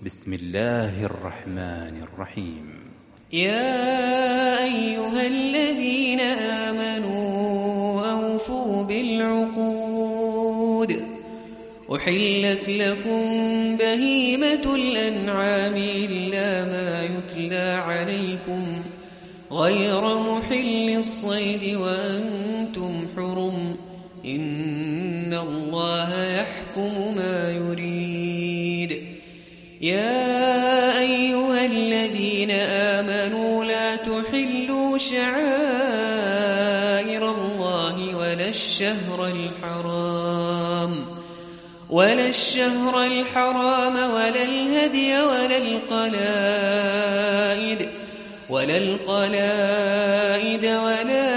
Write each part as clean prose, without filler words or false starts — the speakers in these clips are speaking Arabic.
بسم الله الرحمن الرحيم. يا أيها الذين آمنوا أوفوا بالعقود أحلت لكم بهيمة الأنعام إلا ما يتلى عليكم غير محل الصيد وأنتم حرم إن الله يحكم ما يريد. يا أيها الذين آمنوا لا تحلوا شعائر الله ولا الشهر الحرام ولا الهدي ولا القلائد ولا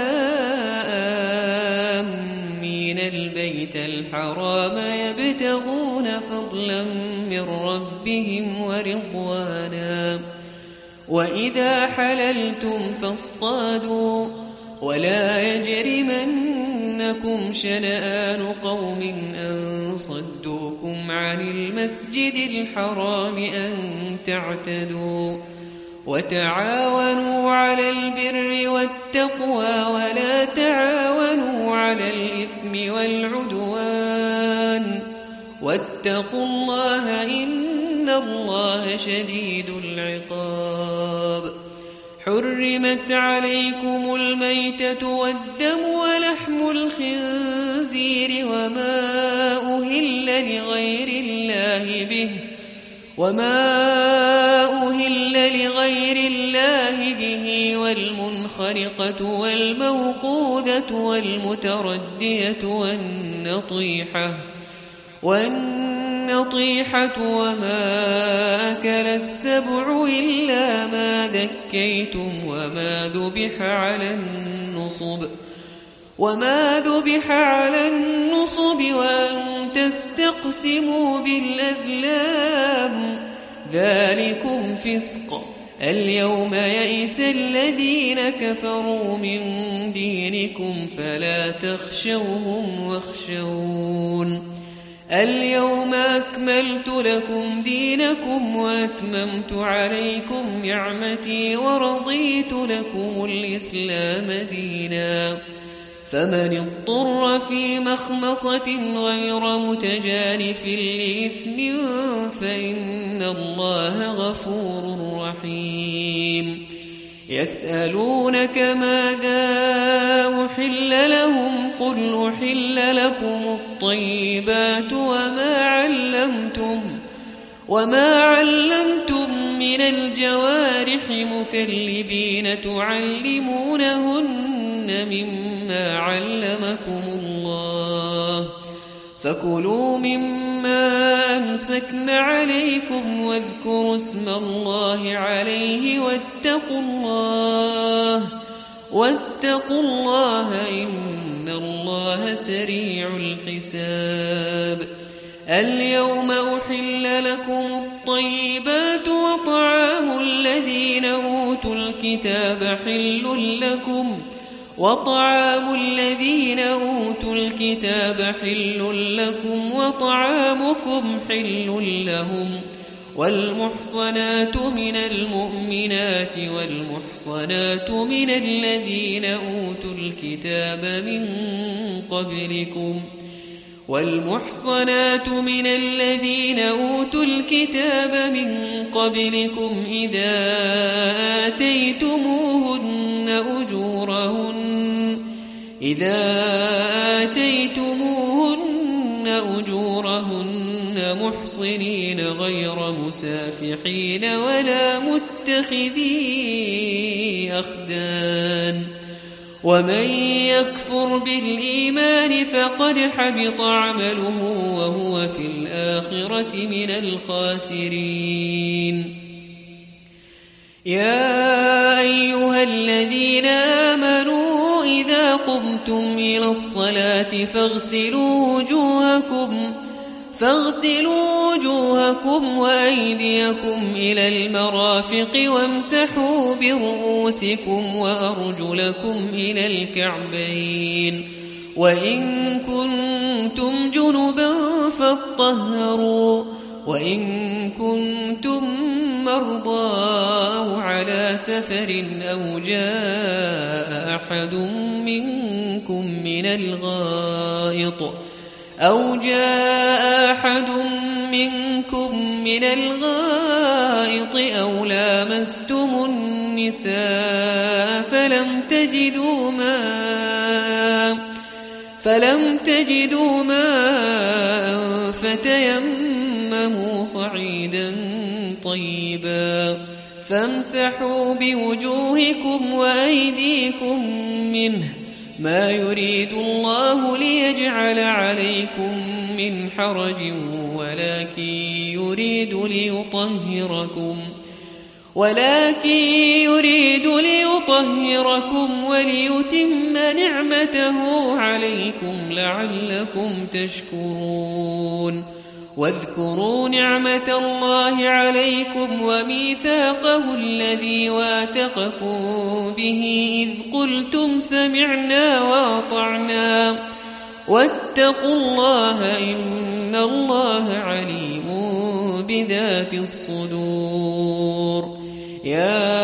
آمين البيت الحرام يبتغون فضلا من ربهم ورضوانا. وإذا حللتم فاصطادوا ولا يجرمنكم شنآن قوم أن صدوكم عن المسجد الحرام أن تعتدوا. وتعاونوا على البر والتقوى ولا تعاونوا على الإثم والعدوان واتقوا الله إن الله شديد العقاب. حرمت عليكم الميتة والدم ولحم الخنزير وما أهل لغير الله به والمنخرقة والموقوذة والمتردية والنطيحة وما أكل السبع إلا ما ذكيتم وما ذبح على النصب وأن تستقسموا بالأزلام ذلكم فسق. اليوم يئس الذين كفروا من دينكم فلا تخشوهم واخشون. اليوم أكملت لكم دينكم وأتممت عليكم نعمتي ورضيت لكم الإسلام دينا. فمن اضطر في مخمصة غير متجانف لإثم فإن الله غفور رحيم. يسألونك ماذا أحل لهم قل أحل لكم الطيبات وما علمتم من الجوارح مكلبين تعلمونهن مما علمكم الله فكلوا مما أمسكن عليكم واذكروا اسم الله عليه واتقوا الله إن الله سريع الحساب. اليوم أحل لكم الطيبات وطعام الذين أوتوا الكتاب حل لكم وطعامكم حل لهم. والمحصنات من المؤمنات والمحصنات من الذين أوتوا الكتاب من قبلكم إذا آتيتموهن أجورهن محصنين غير مسافحين ولا متخذي أخدان. ومن يكفر بالإيمان فقد حبط عمله وهو في الآخرة من الخاسرين. يا أيها الذين آمنوا إذا قمتم إلى الصلاة فاغسلوا وجوهكم وأيديكم إلى المرافق وامسحوا برؤوسكم وأرجلكم إلى الكعبين وإن كنتم جنبا فاطهروا وإن كنتم مرضى أو على سفر أو جاء أحد منكم من الغائط أو لامستم النساء فلم تجدوا ماء فتيمموا صعيدا طيبا فامسحوا بوجوهكم وأيديكم منه ما يريد الله ليجعل عليكم من حرج ولكن يريد ليطهركم وليتم نعمته عليكم لعلكم تشكرون واذكروا نعمة الله عليكم وميثاقه الذي واثقكم به إذ قلتم سمعنا وأطعنا واتقوا الله إن الله عليم بذات الصدور يا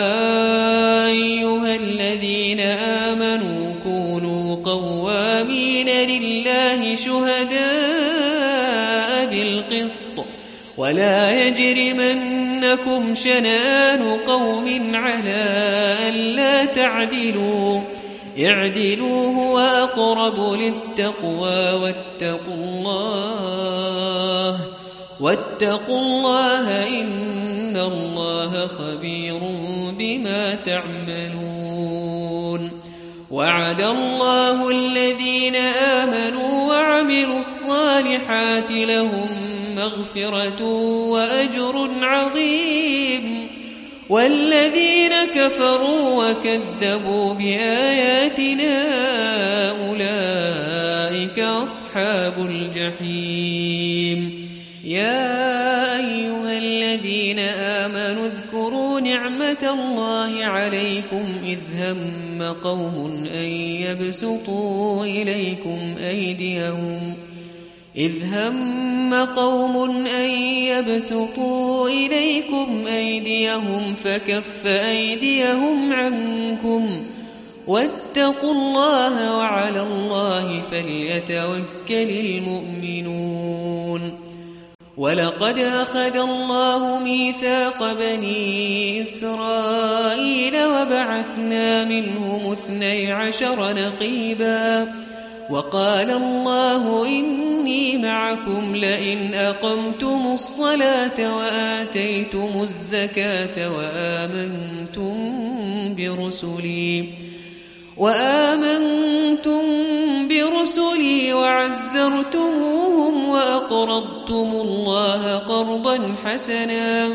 أيها الذين آمنوا كونوا قوامين لله شهداء بالقسط ولا يجرمنكم شنآن قوم على ألا تعدلوا اعدلوا هو أقرب للتقوى واتقوا الله إن الله خبير بما تعملون وعد الله الذين آمنوا وعملوا الصالحات لهم مغفرة وأجر عظيم والذين كفروا وكذبوا بآياتنا أولئك أصحاب الجحيم يا أيها الذين آمنوا اذكروا نعمة الله عليكم إذ هم قوم أن يبسطوا إليكم أيديهم فكف أيديهم عنكم واتقوا الله وعلى الله فليتوكل المؤمنون ولقد أخذ الله ميثاق بني إسرائيل وبعثنا منهم 12 نقيبا وقال الله إني معكم لئن أقمتم الصلاة وآتيتم الزكاة وآمنتم برسلي وعزرتموهم وأقرضتم الله قرضا حسنا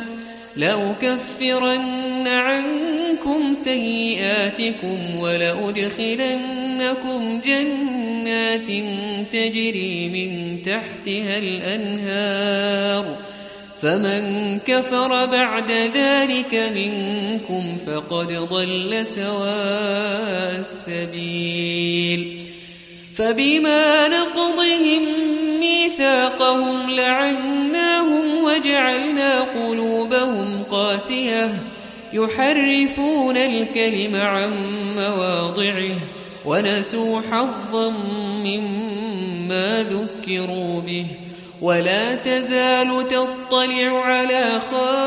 لأكفرن عنكم سيئاتكم ولأدخلنكم جنات تجري من تحتها الأنهار فمن كفر بعد ذلك منكم فقد ضل سواء السبيل فبما نقضهم ميثاقهم لعناهم وجعلنا قلوبهم قاسية يحرفون الكلم عن مواضعه ونسوا حظا مما ذكروا به ولا تزال تطلع على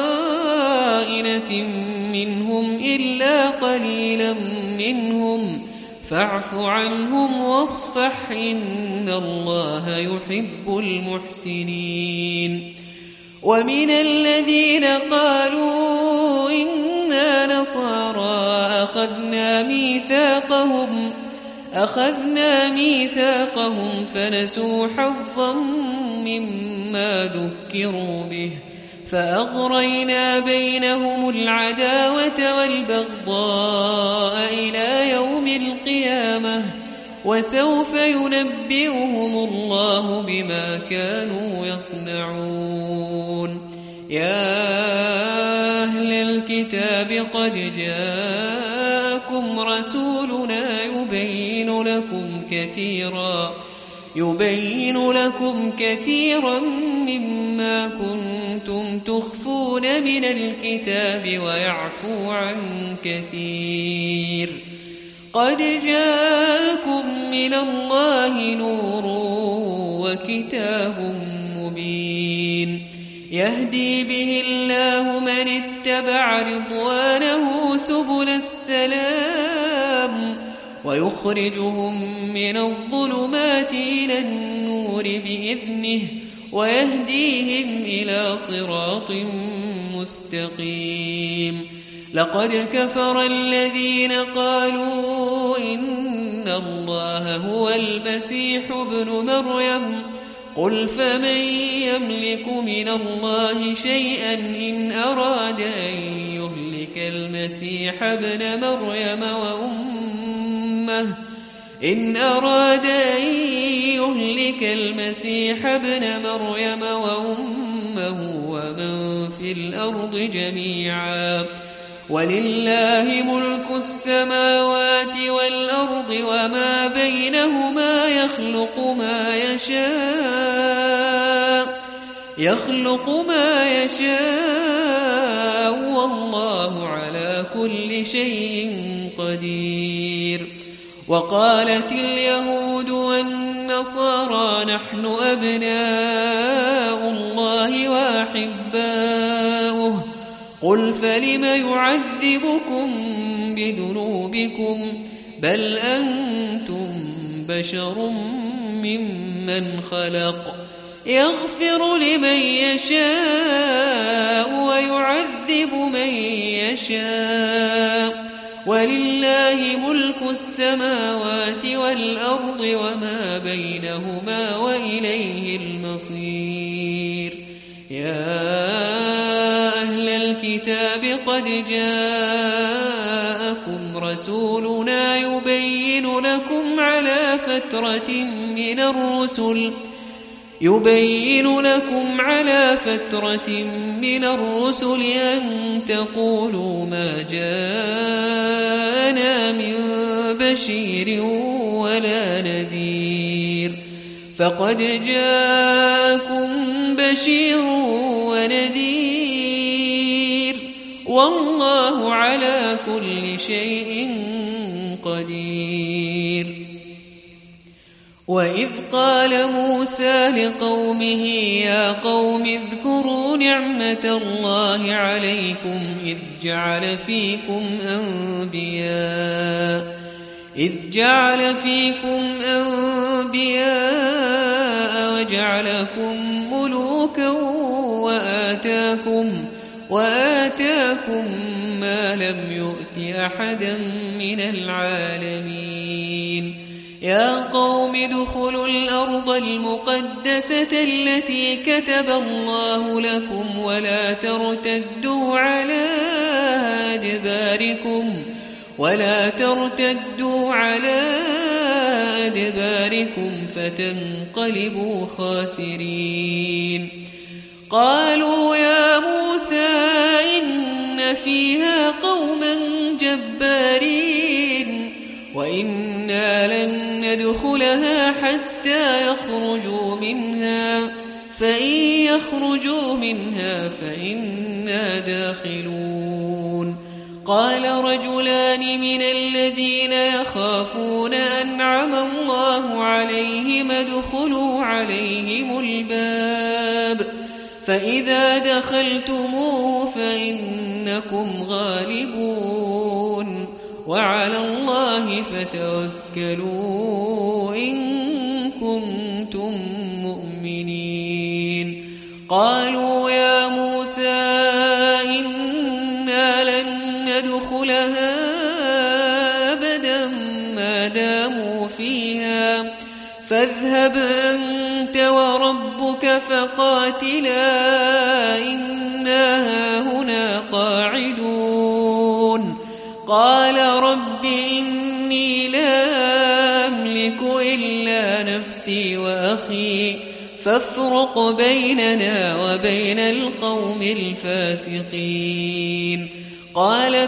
خائنة منهم إلا قليلا منهم فاعف عنهم واصفح إن الله يحب المحسنين ومن الذين قالوا إنا نصارى أخذنا ميثاقهم فنسوا حظا مما ذكروا به فأغرينا بينهم العداوة والبغضاء إلى يوم القيامة وسوف ينبئهم الله بما كانوا يصنعون يا أهل الكتاب قد جاءكم رسولنا يبين لكم كثيرا مما كنتم كنتم تخفون من الكتاب ويعفو عن كثير. قد جاءكم من الله نور وكتاب مبين يهدي به الله من اتبع رضوانه سبل السلام ويخرجهم من الظلمات إلى النور بإذنه ويهديهم إلى صراط مستقيم. لقد كفر الذين قالوا إن الله هو المسيح ابن مريم قل فمن يملك من الله شيئا إن أراد أن يهلك المسيح ابن مريم وأمه ومن في الأرض جميعا ولله ملك السماوات والأرض وما بينهما يخلق ما يشاء والله على كل شيء قدير. وقالت اليهود والنصارى نحن أبناء الله وأحباؤه قل فلم يعذبكم بذنوبكم بل أنتم بشر ممن خلق يغفر لمن يشاء ويعذب من يشاء ولله ملك السماوات والأرض وما بينهما وإليه المصير. يا أهل الكتاب قد جاءكم رسولنا يبين لكم على فترة من الرسل أن تقولوا ما جاءنا من بشير ولا نذير فقد جاءكم بشير ونذير والله على كل شيء قدير. وإذ قال موسى لقومه يا قوم اذكروا نعمة الله عليكم إذ جعل فيكم أنبياء وجعلكم ملوكا وآتاكم ما لم يؤت أحدا من العالمين. يا قوم ادخلوا الأرض المقدسة التي كتب الله لكم ولا ترتدوا على أدباركم فتنقلبوا خاسرين. قالوا يا موسى إن فيها قوما جبارين وإنا لن ندخلها حتى يخرجوا منها فإن يخرجوا منها فإنا داخلون. قال رجلان من الذين يخافون أنعم الله عليهم ادخلوا عليهم الباب فإذا دخلتموه فإنكم غالبون وعلى الله فتوكلوا إن كنتم مؤمنين. قالوا يا موسى إنا لن ندخلها أبدا ما داموا فيها فاذهب أنت وربك فقاتلا إنا هاهنا قاعدون. قال رب إني لا أملك إلا نفسي وأخي فافرق بيننا وبين القوم الفاسقين. قال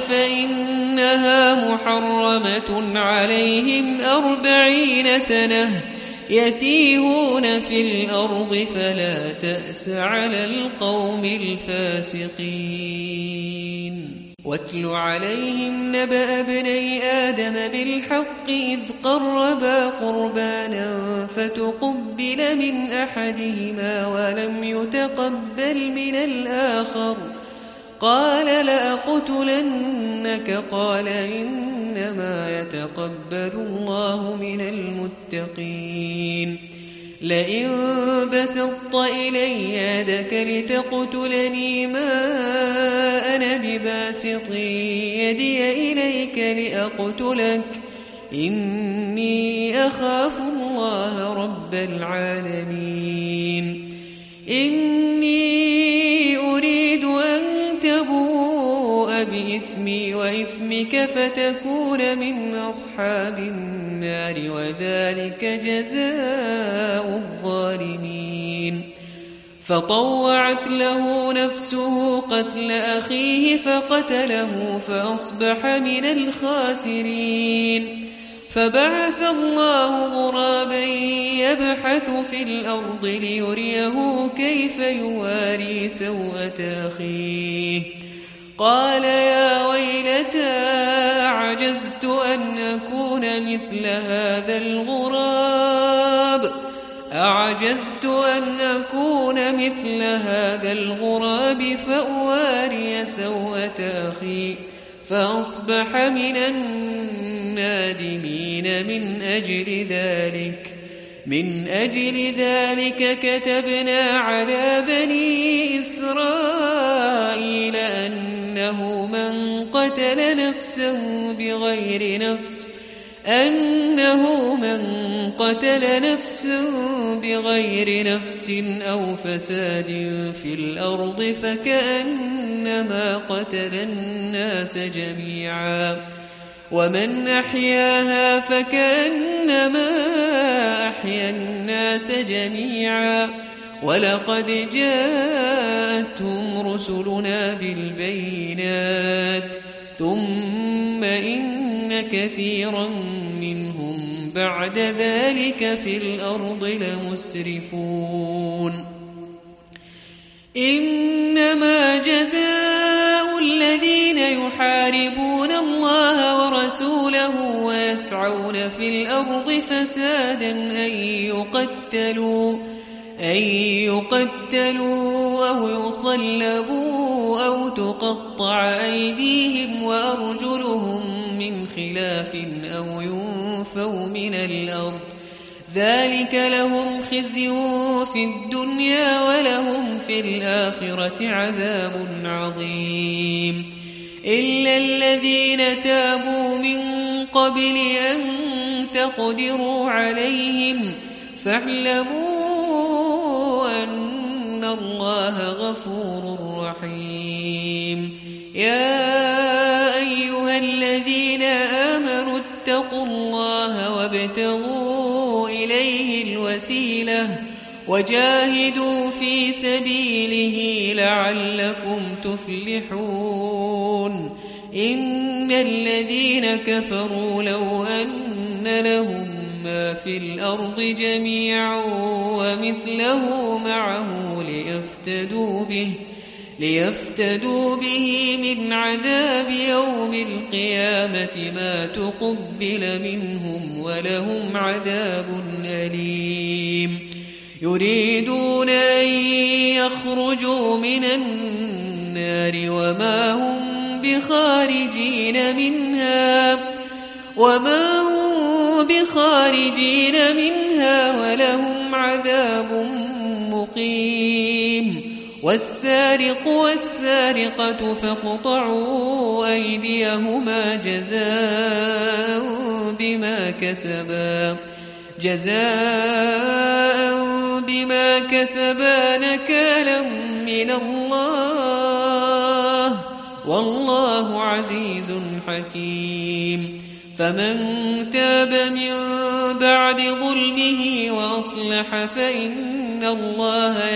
فإنها محرمة عليهم 40 سنة يتيهون في الأرض فلا تأس على القوم الفاسقين واتل عليهم نبأ ابني آدم بالحق إذ قربا قربانا فتقبل من أحدهما ولم يتقبل من الآخر قال لأقتلنك قال إنما يتقبل الله من المتقين لئن بسطت إلي يدك لتقتلني ما أنا بباسط يدي إليك لأقتلك إني أخاف الله رب العالمين إني أريد أن تبوء بإثمي وإثمك فتكون من أصحاب النار وذلك جزاء الظالمين فطوعت له نفسه قتل أخيه فقتله فأصبح من الخاسرين فبعث الله غرابا يبحث في الأرض ليريه كيف يواري سوءة أخيه قال يا ويلتى أعجزت أن أكون مثل هذا الغراب فأواري سوءة أخي فأصبح من النادمين من أجل ذلك كتبنا على بني إسرائيل أنه من قتل نفسا بغير نفس أو فساد في الأرض فكأنما قتل الناس جميعا ومن أحياها فكأنما أحيا الناس جميعا ولقد جاءتهم رسلنا بالبينات ثم إن كثيرا منهم بعد ذلك في الأرض لمسرفون إنما جزاء الذين يحاربون الله ورسوله ويسعون في الأرض فسادا أن يقتلوا أو يصلبوا أو تقطع أيديهم وأرجلهم من خلاف أو ينفوا من الأرض ذلك لهم خزي في الدنيا ولهم في الآخرة عذاب عظيم إلا الذين تابوا من قبل أن تقدروا عليهم فاعلموا أن الله غفور رحيم يا أيها الذين آمنوا اتقوا الله وابتغوا إليه الوسيلة وجاهدوا في سبيله لعلكم تفلحون إن الذين كفروا لو أن لهم ما في الأرض جميعا ومثله معه ليفتدوا به من عذاب يوم القيامة ما تقبل منهم ولهم عذاب أليم يريدون أن يخرجوا من النار وما هم بخارجين منها ولهم عذاب مقيم والسارق والسارقة فاقطعوا أيديهما جزاء بما كسبا نكالا من الله والله عزيز حكيم فمن تاب من بعد ظلمه وأصلح فإن الله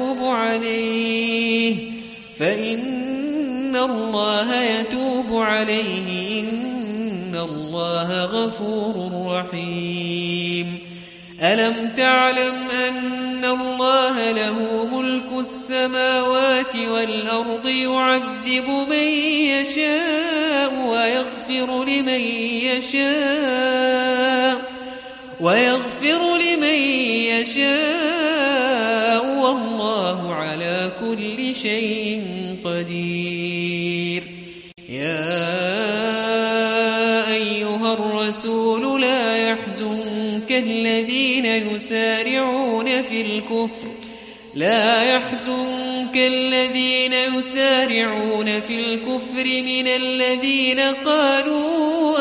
يتوب عليه إن الله غفور رحيم ألم تعلم أن الله له ملك السماوات والأرض يعذب من يشاء ويغفر لمن يشاء والله على كل شيء قدير. يا أيها الرسول لا يحزنك الذين يسارعون في الكفر من الذين قالوا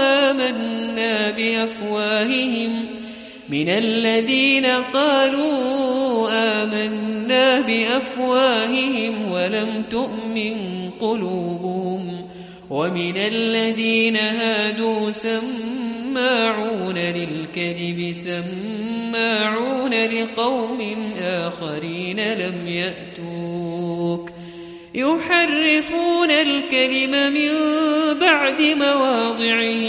آمنا بأفواههم ولم تؤمن قلوبهم ومن الذين هادوا سماعون للكذب سماعون لقوم آخرين لم يأتوك يحرفون الكلم من بعد مواضعه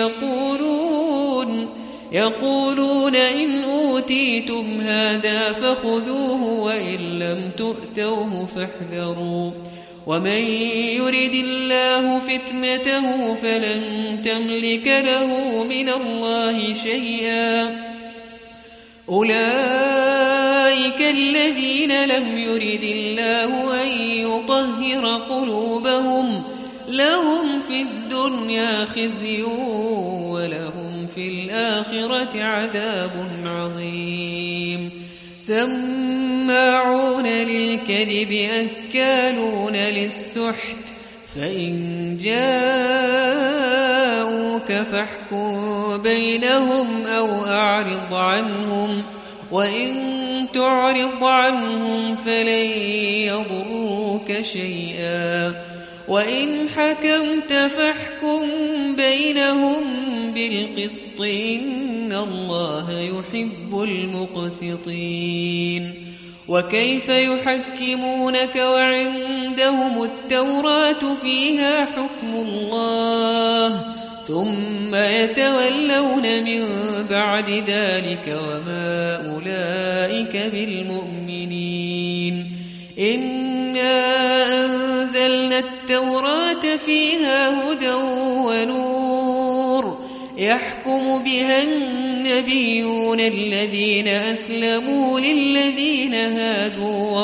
يقولون إن أوتيتم هذا فخذوه وإن لم تؤتوه فاحذروا ومن يرد الله فتنته فلن تملك له من الله شيئا. أولئك الذين لم يرد الله أن يطهر قلوبهم لهم في الدنيا خزي ولهم في الآخرة عذاب عظيم. سماعون للكذب أكالون للسحت فإن جاءوك فاحكم بينهم أو أعرض عنهم وإن تعرض عنهم فلن يضروك شيئا وإن حكمت فاحكم بينهم بالقسط إن الله يحب المقسطين. وكيف يحكمونك وعندهم التوراة فيها حكم الله ثم يتولون من بعد ذلك وما أولئك بالمؤمنين. إنا أنزلنا التوراة فيها هدى ونور يحكم بها النبيون الذين أسلموا للذين هادوا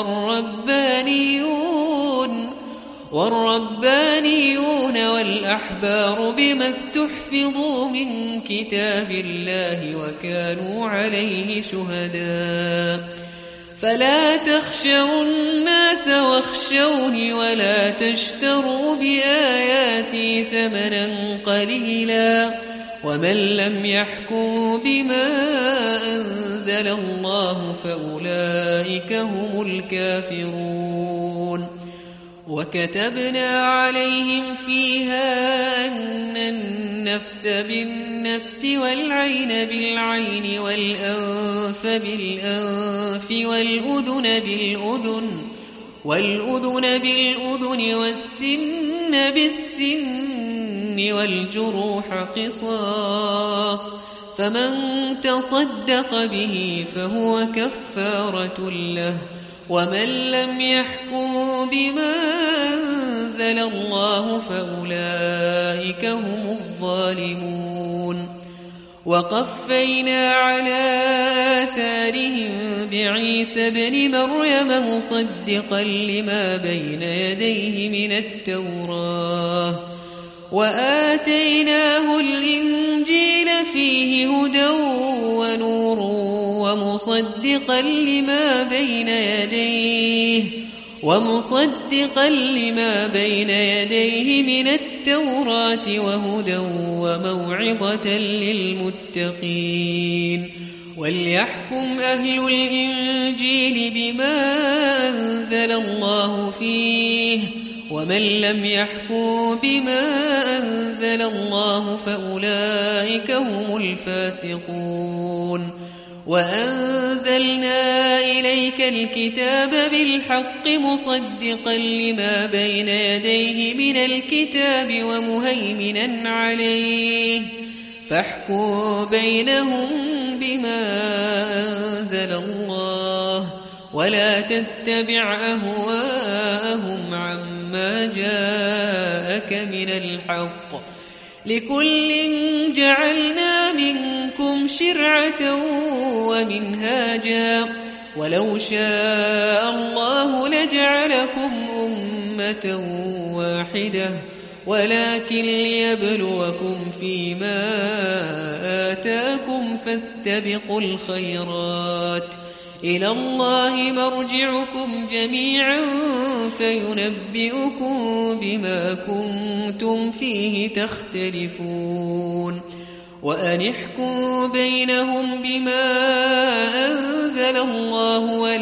والربانيون والأحبار بما استحفظوا من كتاب الله وكانوا عليه شهداء. فلا تخشوا الناس واخشوني ولا تشتروا بآياتي ثمنا قليلا ومن لم يحكم بما أنزل الله فأولئك هم الكافرون. وكتبنا عليهم فيها أن النفس بالنفس والعين بالعين والأنف بالأنف والأذن بالأذن والسن بالسن والجروح قصاص فمن تصدق به فهو كفارة له ومن لم يحكم بما أنزل الله فأولئك هم الظالمون. وقفينا على آثارهم بعيسى ابن مريم مصدقا لما بين يديه من التوراة وآتيناه الإنجيل فيه هدى ونور ومصدقا لما بين يديه من التوراة وهدى وموعظة للمتقين. وليحكم أهل الإنجيل بما أنزل الله فيه ومن لم يحكم بما أنزل الله فأولئك هم الفاسقون. وأنزلنا إليك الكتاب بالحق مصدقا لما بين يديه من الكتاب ومهيمنا عليه فاحكم بينهم بما أنزل الله ولا تتبع أهواءهم عما جاءك من الحق لكل جعلنا منكم شرعة ومنهاجا ولو شاء الله لجعلكم أمة واحدة ولكن ليبلوكم فيما آتاكم فاستبقوا الخيرات إلى الله مرجعكم جميعا فينبئكم بما كنتم فيه تختلفون وأن احكم بينهم بما أنزل الله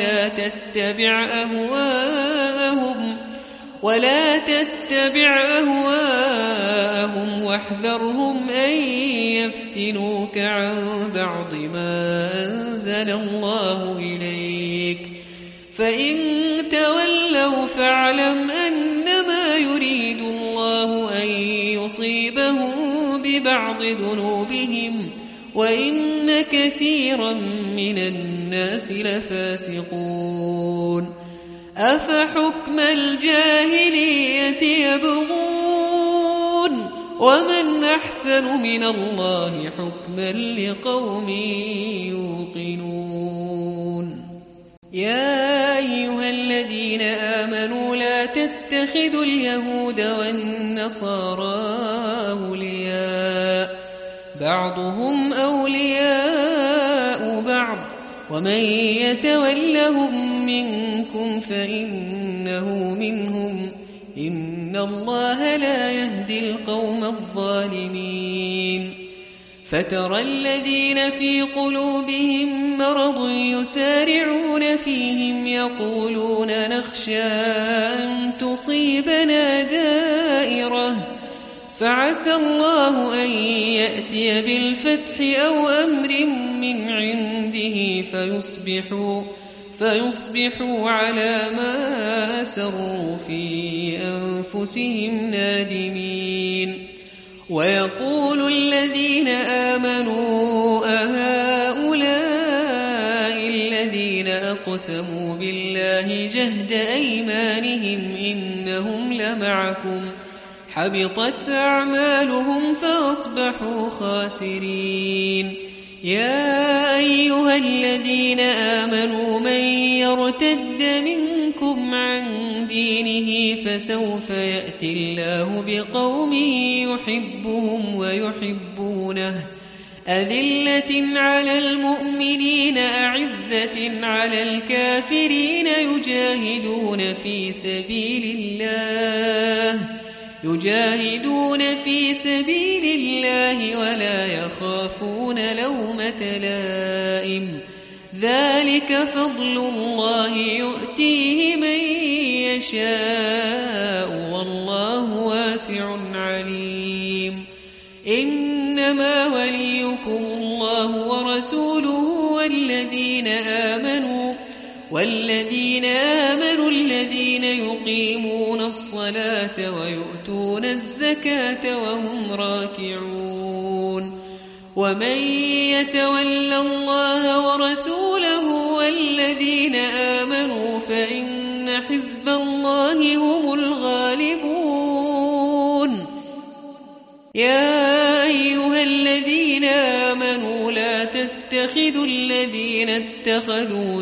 ولا تتبع أهواءهم واحذرهم أن يفتنوك عن بعض ما أنزل الله إليك فإن تولوا فاعلم أنما يريد الله أن يصيبهم ببعض ذنوبهم وإن كثيرا من الناس لفاسقون أفحكم الجاهلية يبغون ومن أحسن من الله حكما لقوم يوقنون يا أيها الذين آمنوا لا تتخذوا اليهود والنصارى أولياء بعضهم أولياء بعض ومن يتولهم منكم فإنه منهم إن الله لا يهدي القوم الظالمين فترى الذين في قلوبهم مرض يسارعون فيهم يقولون نخشى أن تصيبنا دائرة فعسى الله أن يأتي بالفتح أو أمر من عنده فيصبحوا على ما أسروا في أنفسهم نادمين ويقول الذين آمنوا أهؤلاء الذين أقسموا بالله جهد أيمانهم إنهم لمعكم حبطت أعمالهم فأصبحوا خاسرين يا أيها الذين آمنوا من يرتد منكم عن دينه فسوف يأتي الله بقوم يحبهم ويحبونه أذلة على المؤمنين أعزة على الكافرين يجاهدون في سبيل الله ولا يخافون لومة لائم ذلك فضل الله يؤتيه من يشاء والله واسع عليم إنما وليكم الله ورسوله والذين آمنوا الذين يقيمون الصلاة ويؤتون الزكاة وهم راكعون ومن يتول الله ورسوله والذين آمنوا فإن حزب الله هم الغالبون يا أيها الذين آمنوا لا تتخذوا الذين اتخذوا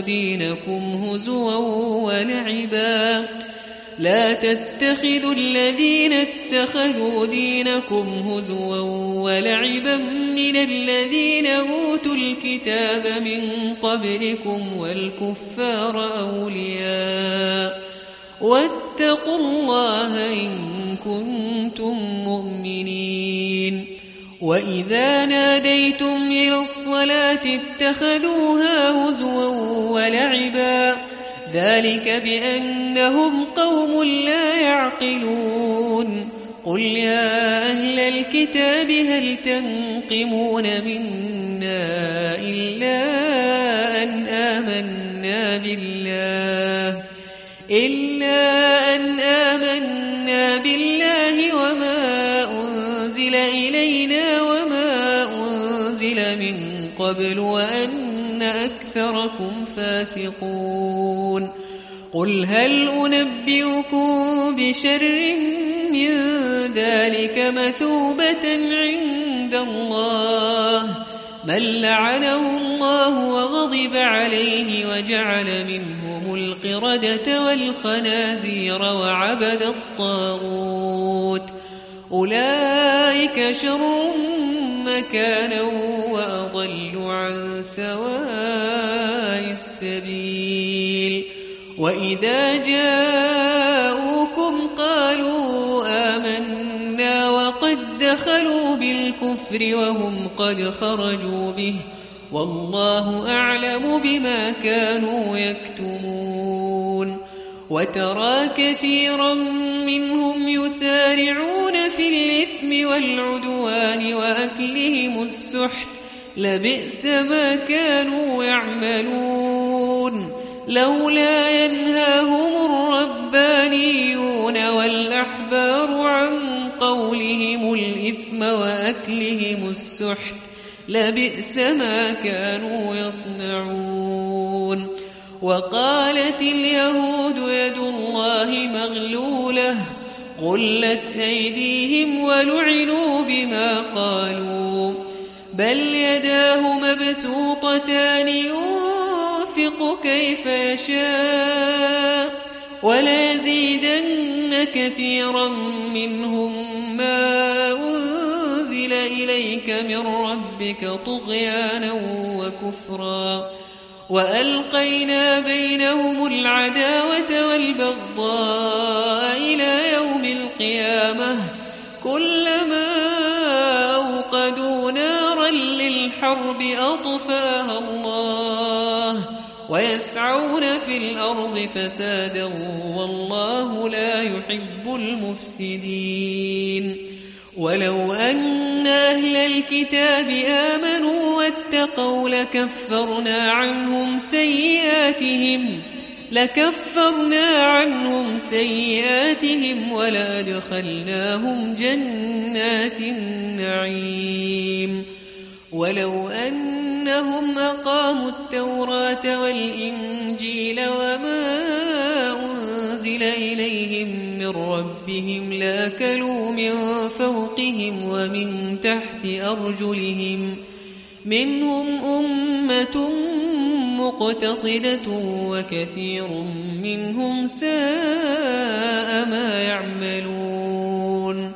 دينكم هزوا ولعبا من الذين أوتوا الكتاب من قبلكم والكفار أولياء واتقوا الله إن كنتم مؤمنين وإذا ناديتم إلى الصلاة اتخذوها هزوا ولعبا ذلك بأنهم قوم لا يعقلون قل يا أهل الكتاب هل تنقمون منا إلا أن آمنا بالله وما أنزل إلينا وما أنزل من قبل وأن أكثركم فاسقون قل هل أنبئكم بشر من ذلك مثوبة عند الله من لعنه الله وغضب عليه وجعل منهم القردة والخنازير وعبد الطاغوت أولئك شر مكانا وأضل عن سواء السبيل وإذا جاءوكم قالوا آمنا وقد دخلوا بالكفر وهم قد خرجوا به والله أعلم بما كانوا يكتمون وترى كثيرا منهم يسارعون في الإثم والعدوان وأكلهم السحت لبئس ما كانوا يعملون لولا ينهاهم الربانيون والأحبار عن قولهم الإثم وأكلهم السحت لبئس ما كانوا يصنعون وقالت اليهود يد الله مغلولة غلت أيديهم ولعنوا بما قالوا بل يداه مبسوطتان ينفق كيف يشاء وليزيدن كثيرا منهم ما أنزل إليك من ربك طغيانا وكفرا وألقينا بينهم العداوة والبغضاء إلى يوم القيامة كلما أوقدوا نارا للحرب أطفاها الله ويسعون في الأرض فسادا والله لا يحب المفسدين ولو أن أهل الكتاب آمنوا واتقوا لكفرنا عنهم سيئاتهم ولأدخلناهم جنات النعيم ولو أنهم أقاموا التوراة والإنجيل وما أنزل إليهم من ربهم لأكلوا من فوقهم ومن تحت أرجلهم منهم أمة مقتصدة وكثير منهم ساء ما يعملون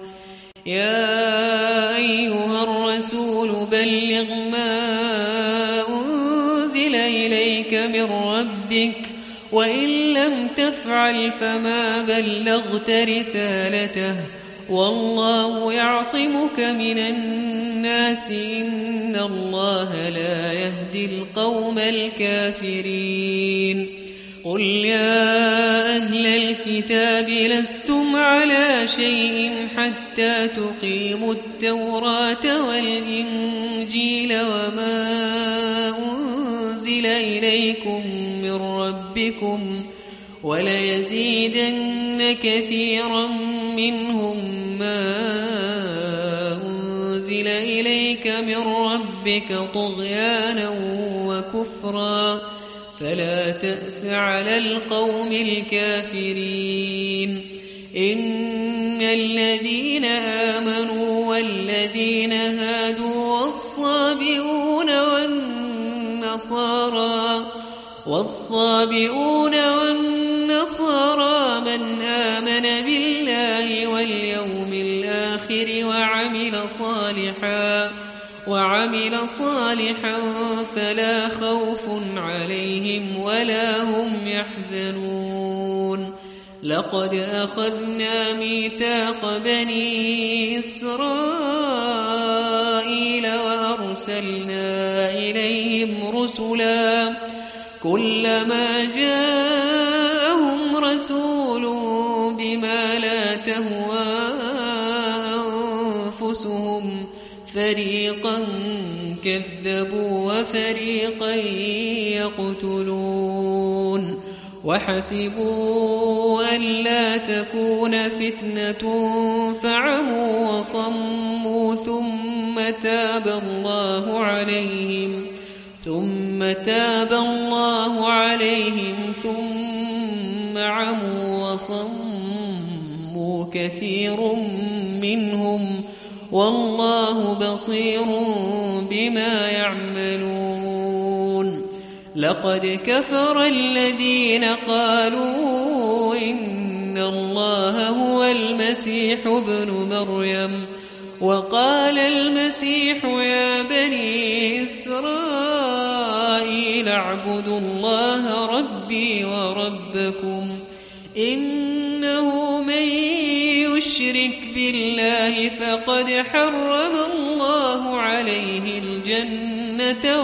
يا أيها الرسول بلغ ما أنزل إليك من ربك وإن لم تفعل فما بلغت رسالته والله يعصمك من الناس إن الله لا يهدي القوم الكافرين قل يا أهل الكتاب لستم على شيء حتى تقيموا التوراة والإنجيل وما أنزل إليكم من ربكم وليزيدن كثيرا منهم ما أنزل إليك من ربك طغيانا وكفرا فلا تأس على القوم الكافرين إن الذين آمنوا والذين هادوا والصابئون والنصارى من آمن بالله واليوم الآخر وعمل صالحا فلا خوف عليهم ولا هم يحزنون لقد أخذنا ميثاق بني إسرائيل وأرسلنا إليهم رسلا كلما جاءهم رسول بما لا تهوى أنفسهم فريقا كذبوا وفريقا يقتلون وحسبوا ألا تكون فتنة فعموا وصموا ثم تاب الله عليهم ثم تاب الله عليهم ثم عموا وصموا كثير منهم والله بصير بما يعملون لقد كفر الذين قالوا إن الله هو المسيح ابن مريم وقال المسيح يا بني إسرائيل اعبدوا الله ربي وربكم إنه من يشرك بالله فقد حرم الله عليه الجنة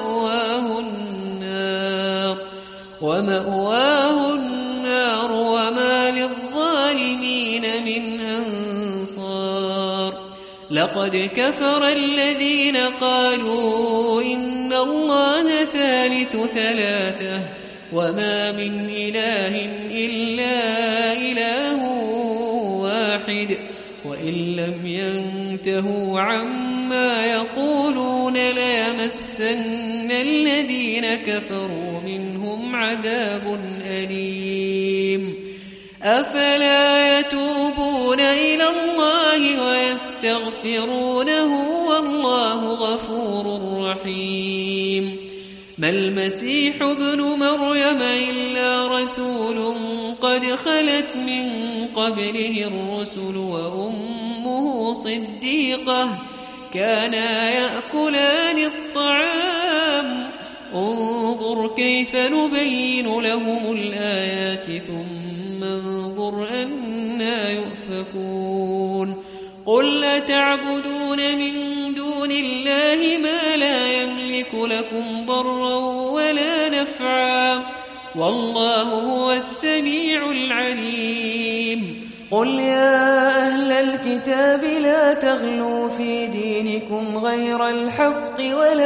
ومأواه النار وما للظالمين من أنصار لقد كفر الذين قالوا إن الله ثالث ثلاثة وما من إله إلا إله واحد وإن لم ينتهوا عما يقولون ليمسن الذين كفروا منهم عذاب أليم أفلا يتوبون إلى الله ويستغفرونه والله غفور رحيم ما المسيح ابن مريم إلا رسول قد خلت من قبله الرسل وأمه صديقة كانا يأكلان الطعام انظر كيف نبين لهم الآيات ثم انظر أنا يؤفكون قل أتعبدون من دون الله ما لا يملك لكم ضرا ولا نفعا والله هو السميع العليم قل يا أهل الكتاب لا تغلوا في دينكم غير الحق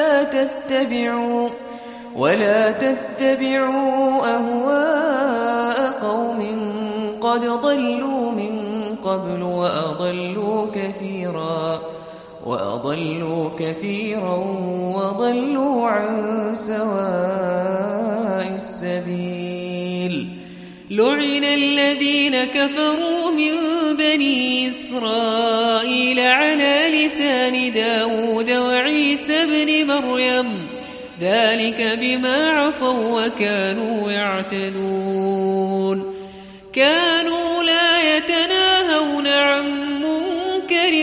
ولا تتبعوا أهواء قوم قد ضلوا من قبل وأضلوا كثيرا وضلوا عن سواء السبيل لعن الذين كفروا من بني إسرائيل على لسان داود وعيسى بن مريم ذلك بما عصوا وكانوا يعتدون كانوا لا يتناهون عن منكر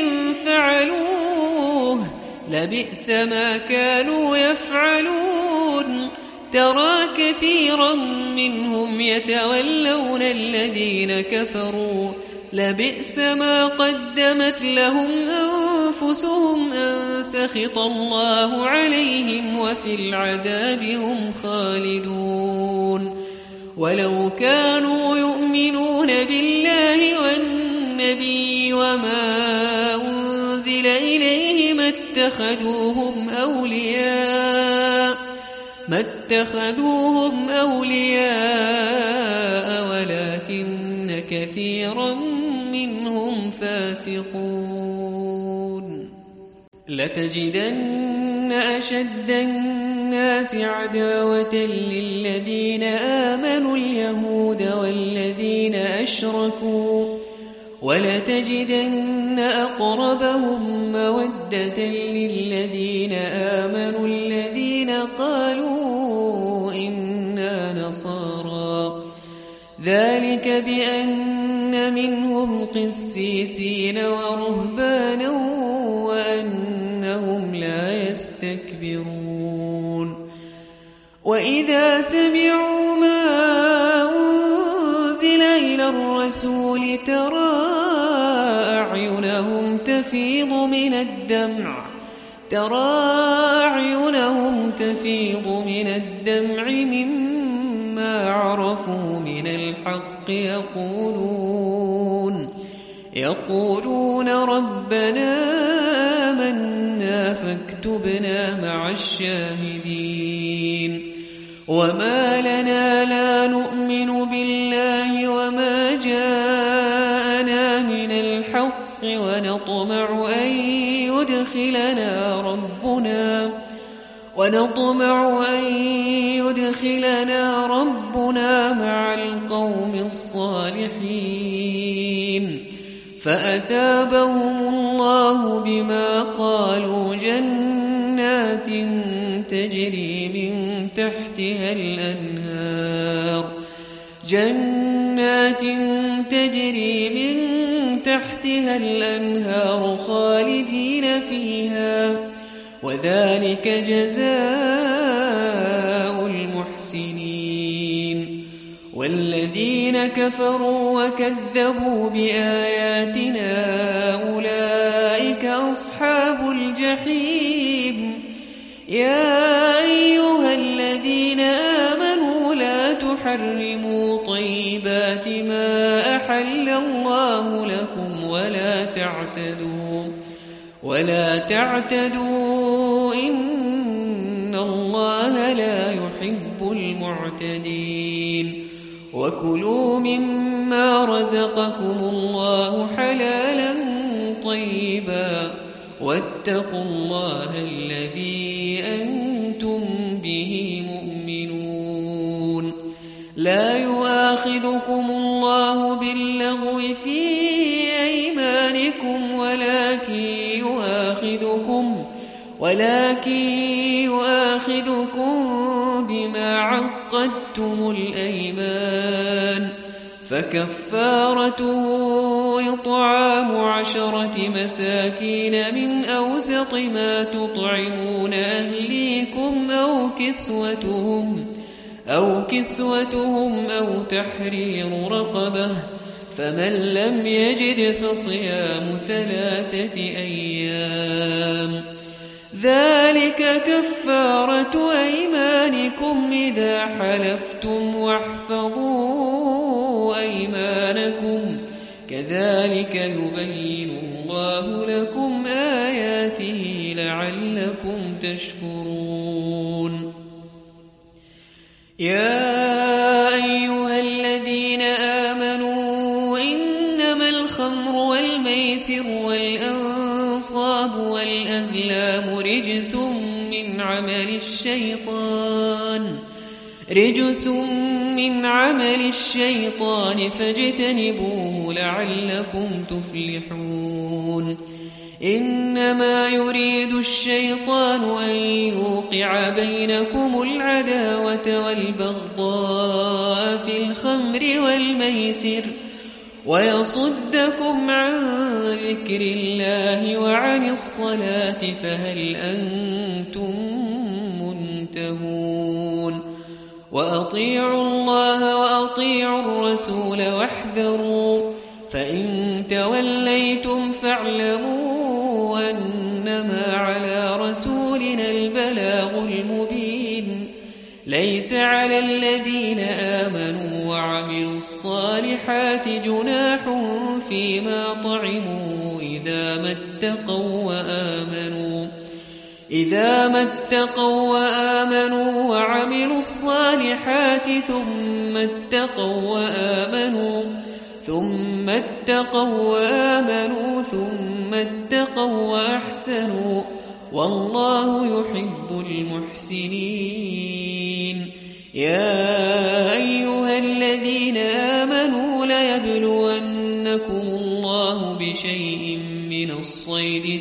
فعلوه لبئس ما كانوا يفعلون ترى كثيرا منهم يتولون الذين كفروا لبئس ما قدمت لهم أنفسهم أن سخط الله عليهم وفي العذاب هم خالدون ولو كانوا يؤمنون بالله والنبي وما أنزل إليه ما اتخذوهم أولياء ولكن كثيرا منهم فاسقون لتجدن أشد الناس عداوة للذين آمنوا اليهود والذين أشركوا ولتجدن أقربهم مودة للذين آمنوا الذين قالوا إنا نصارى ذلك بأن منهم قسيسين ورهبانا وأنهم لا يستكبرون وإذا سمعوا ما أنزل إلى الرسول ترى أعينهم تفيض من الدمع مما عرفوا من الحق يقولون ربنا آمنا فاكتبنا مع الشاهدين وما لنا لا نؤمن بالله وما جاءنا من الحق ونطمع أن ونطمع أن يدخلنا ربنا مع القوم الصالحين فأثابهم الله بما قالوا جنات تجري من تحتها الأنهار خالدين فيها وذلك جزاء المحسنين والذين كفروا وكذبوا بآياتنا أولئك أصحاب الجحيم يا أيها الذين آمنوا لا تحرموا طيبات ما أحل الله لكم ولا تعتدوا إن الله لا يحب المعتدين وكلوا مما رزقكم الله حلالا طيبا واتقوا الله الذي أنتم به مؤمنون لا يؤاخذكم الله باللغو في أيمانكم ولكن يؤاخذكم بما عقدتم الأيمان فكفارته إطعام 10 مساكين من أوسط ما تطعمون أهليكم أو كسوتهم أو تحرير رقبة فمن لم يجد فصيام 3 أيام ذلك كفارة أيمانكم إذا حلفتم واحفظوا أيمانكم كذلك يبين الله لكم آياته لعلكم تشكرون يا أيها الذين آمنوا إنما الخمر والميسر والأنصاب والأزلام رجس من عمل الشيطان فاجتنبوه لعلكم تفلحون إنما يريد الشيطان أن يوقع بينكم العداوة والبغضاء في الخمر والميسر ويصدكم عن ذكر الله وعن الصلاة فهل أنتم منتهون وأطيعوا الله وأطيعوا الرسول واحذروا فإن توليتم فاعلموا أنما على رسولنا البلاغ المبين ليس على الذين آمنوا وعملوا الصالحات جناح فيما طعموا إذا ما اتقوا وآمنوا وعملوا الصالحات ثم اتقوا وآمنوا ثم اتقوا وأحسنوا والله يحب المحسنين يا أيها الذين آمنوا ليبلونكم الله بشيء من الصيد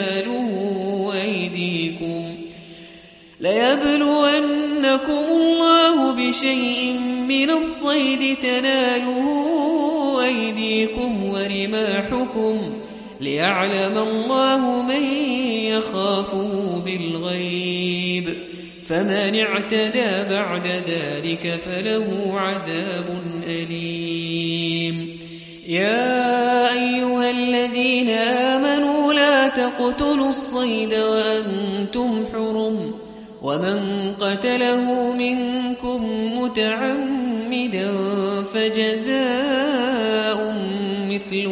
تناله أيديكم ورماحكم ليعلم الله من يخافه بالغيب فمن اعتدى بعد ذلك فله عذاب أليم يا أيها الذين آمنوا لا تقتلوا الصيد وأنتم حرم ومن قتله منكم متعمدا فجزاء مثل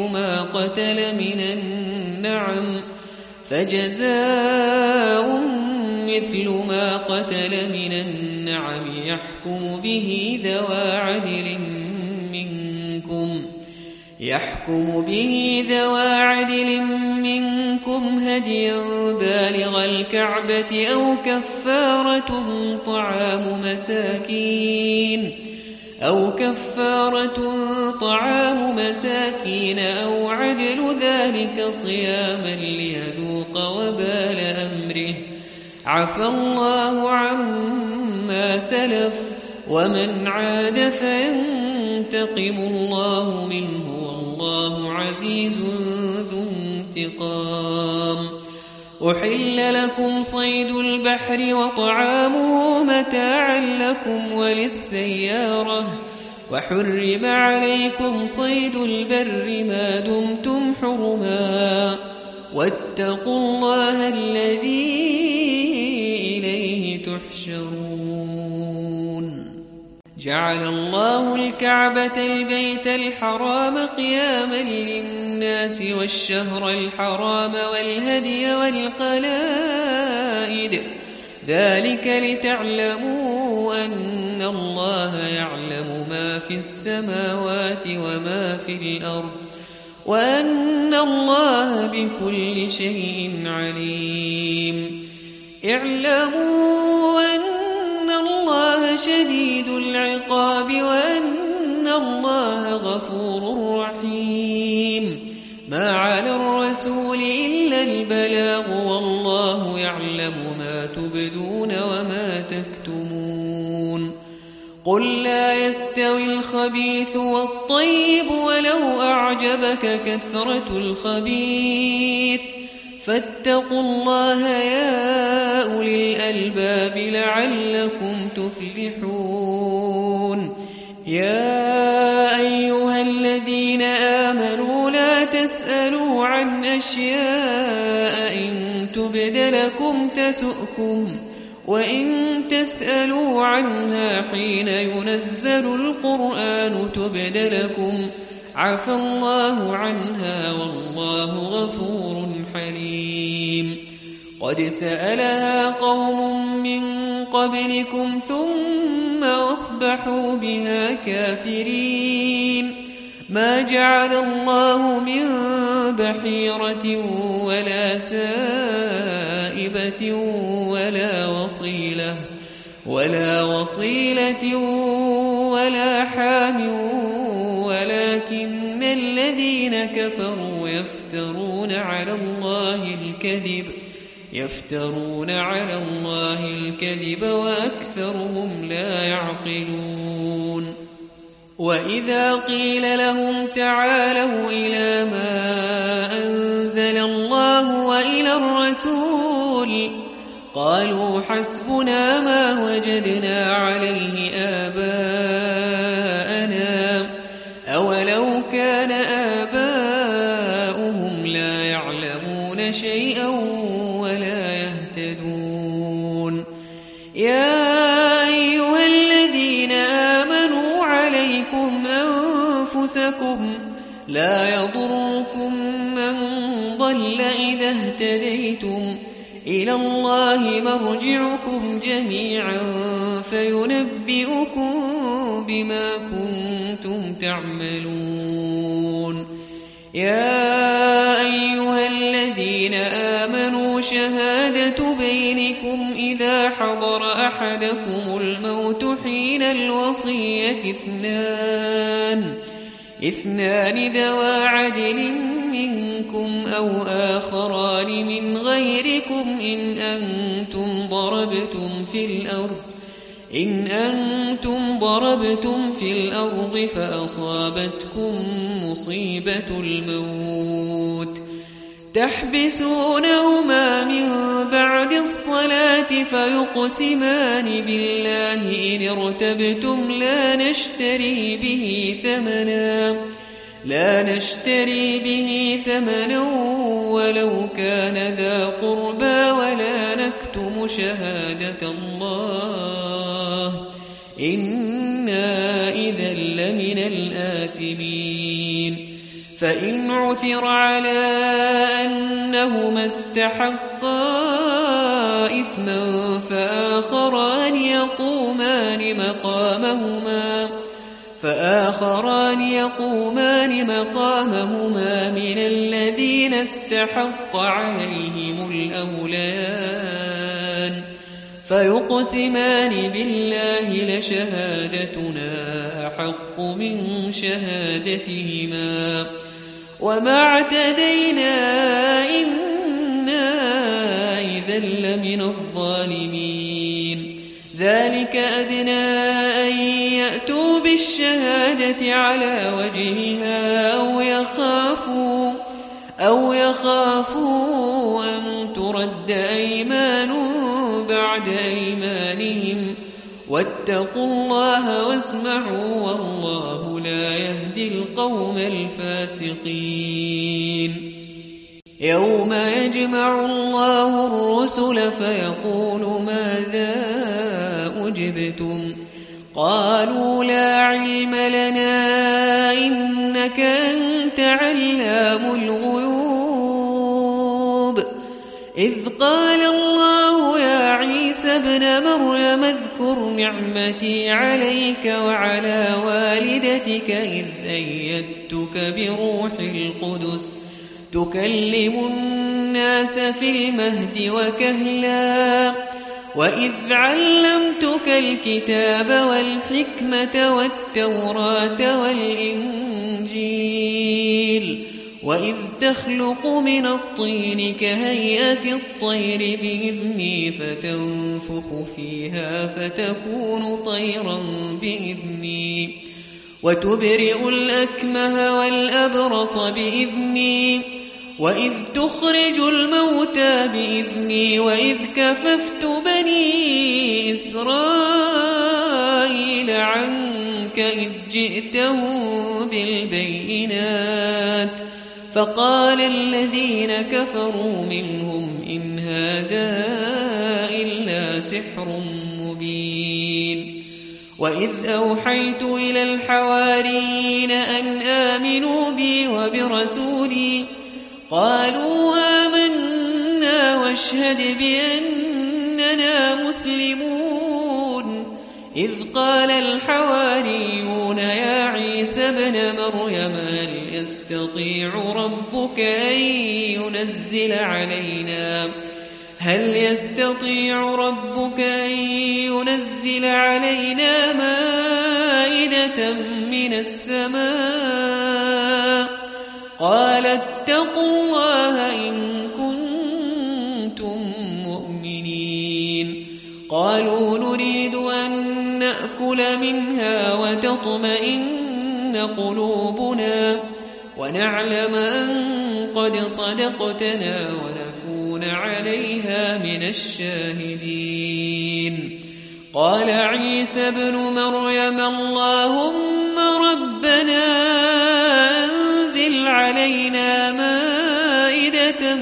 ما قتل من النعم يحكم به ذوى عدل منكم هديا بالغ الكعبة أو كفارة طعام مساكين أو عدل ذلك صياما ليذوق وبال أمره. عفى الله عما سلف ومن عاد فينتقم الله منه والله عزيز ذو انتقام. أحل لكم صيد البحر وطعامه متاعا لكم وللسيارة وحرم عليكم صيد البر ما دمتم حرما واتقوا الله الذي إليه تحشرون. جعل الله الكعبة البيت الحرام قياما للناس والشهر الحرام والهدي والقلائد ذلك لتعلموا أن الله يعلم ما في السماوات وما في الأرض وأن الله بكل شيء عليم. اعلموا أن الله شديد العقاب وأن الله غفور رحيم. ما على الرسول إلا البلاغ والله يعلم ما تبدون وما تكتمون. قل لا يستوي الخبيث والطيب ولو أعجبك كثرة الخبيث فاتقوا الله يا أولي الألباب لعلكم تفلحون. يا أيها الذين آمنوا لا تسألوا عن أشياء إن تبد لكم تسؤكم وإن تسألوا عنها حين ينزل القرآن تبد لكم عفى الله عنها والله غفور حليم. قد سألها قوم من قبلكم ثم أصبحوا بها كافرين. ما جعل الله من بحيرة ولا سائبة ولا وصيلة ولا حام ولكن الذين كفروا يفترون على الله الكذب وأكثرهم لا يعقلون. وإذا قيل لهم تعالوا إلى ما أنزل الله وإلى الرسول قالوا حسبنا ما وجدنا عليه آباءنا أولو كان آباؤهم لا يعلمون شيئا ولا يهتدون. يا أيها الذين آمنوا عليكم أنفسكم لا يضركم من ضل إذا اهتديتم إلى الله مرجعكم جميعا فينبئكم بما كنتم تعملون. يا أيها الذين آمنوا شهادة بينكم إذا حضر أحدكم الموت حين الوصية اثنان ذوى عدل منكم أو آخران من غيركم إن أنتم ضربتم في الأرض فأصابتكم مصيبة الموت تحبسونهما من بعد الصلاة فيقسمان بالله إن ارتبتم لا نشتري به ثمنا ولو كان ذا قربى ولا نكتم شهادة الله إنا إذا لمن الآثمين. فإن عثر على أنهما استحقا إثما فآخران يقومان مقامهما فآخران يقومان مقامهما من الذين استحق عليهم الأوليان فيقسمان بالله لشهادتنا أحق من شهادتهما وما اعتدينا إنا إذا لمن الظالمين ذلك أدنى أن يأتوا بالشهادة على وجهها أو يخافوا أن ترد أيمان بعد أيمانهم واتقوا الله واسمعوا والله لا يهدي القوم الفاسقين يوم يجمع الله الرسل فيقول ماذا أجبتم قالوا لا علم لنا إنك أنت علام الغيوب إذ قال الله يا عيسى ابن مريم اذكر نعمتي عليك وعلى والدتك إذ أيدتك بروح القدس تكلم الناس في المهد وكهلا وإذ علمتك الكتاب والحكمة والتوراة والإنجيل وإذ تخلق من الطين كهيئة الطير بإذني فتنفخ فيها فتكون طيرا بإذني وتبرئ الأكمه والأبرص بإذني وإذ تخرج الموتى بإذني وإذ كففت بني إسرائيل عنك إذ جئتهم بالبينات فقال الذين كفروا منهم إن هذا إلا سحر مبين وإذ أوحيت إلى الحواريين أن آمنوا بي وبرسولي قالوا آمنا واشهد بأننا مسلمون إذ قال الحواريون يا عيسى ابن مريم هل يستطيع ربك أن ينزل علينا مائدة من السماء قال اتقوا الله إن كنتم مؤمنين قالوا نريد أن نأكل منها وتطمئن قلوبنا ونعلم أن قد صدقتنا ونكون عليها من الشاهدين قال عيسى ابن مريم اللهم ربنا أنزل علينا مائدة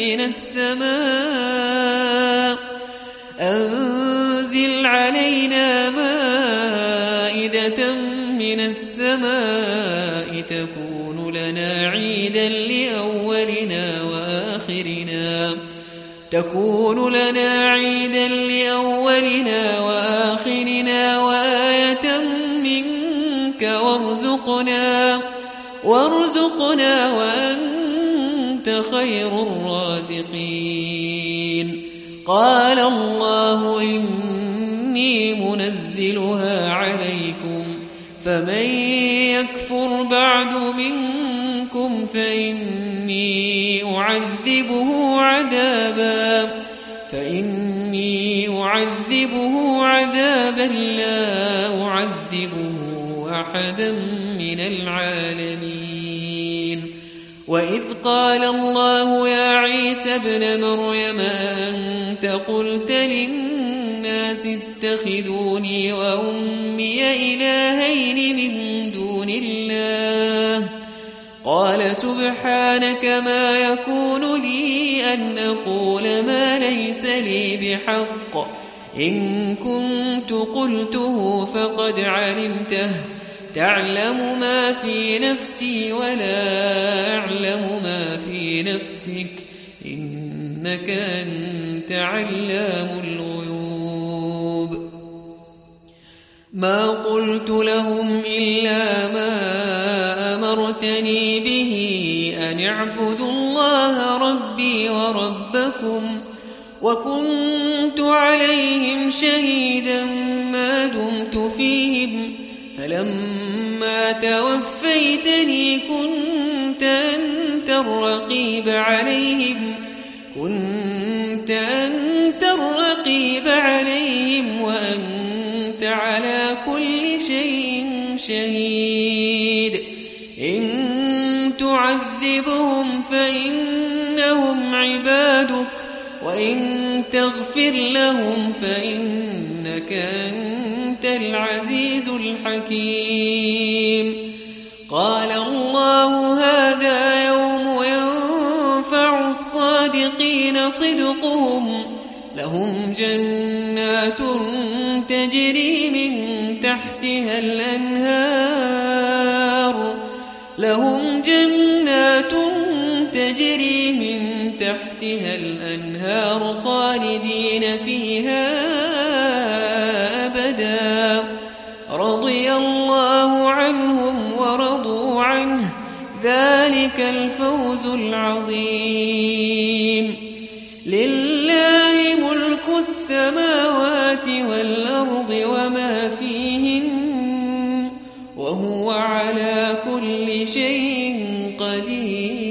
من السماء تكون لنا عيدا لأولنا وآخرنا وآية منك وارزقنا وأنت خير الرازقين قال الله إني منزلها عليكم فمن يكفر بعد منكم فإني أعذبه عذابا لا أعذبه أحدا من العالمين وإذ قال الله يا عيسى ابن مريم أنت قلت للناس اتخذوني وأمي إلهين من دون الله قال سبحانك ما يكون لي أن أقول ما ليس لي بحق إن كنت قلته فقد علمته تعلم ما في نفسي ولا أعلم ما في نفسك إنك أنت علام الغيوب ما قلت لهم إلا ما أمرتني به أن اعبدوا الله ربي وربكم وكنت عليهم شهيدا ما دمت فيهم فلما توفيتني كنت أنت الرقيب عليهم وأنت على كل شيء شهيد إن تعذبهم فإنهم عبادك وإن تغفر لهم فإنك أنت العزيز الحكيم قال الله هذا يوم ينفع الصادقين صدقهم لهم جنات تجري من تحتها الأنهار خالدين فيها أبدا رضي الله عنهم ورضوا عنه ذلك الفوز العظيم لله ملك السماوات والأرض وما فيهن وهو على كل شيء قدير